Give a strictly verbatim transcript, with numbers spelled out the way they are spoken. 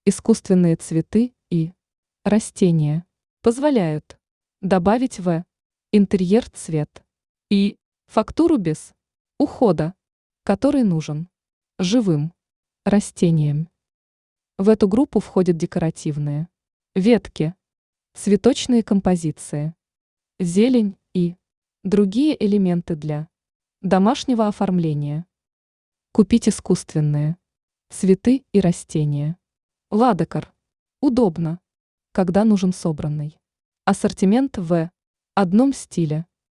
Искусственные цветы и растения позволяют добавить в интерьер цвет и фактуру без ухода, который нужен живым растениям. В эту группу входят декоративные ветки, цветочные композиции, зелень и другие элементы для домашнего оформления. Купить искусственные цветы и растения. Ладекар. Удобно, когда нужен собранный ассортимент в одном стиле.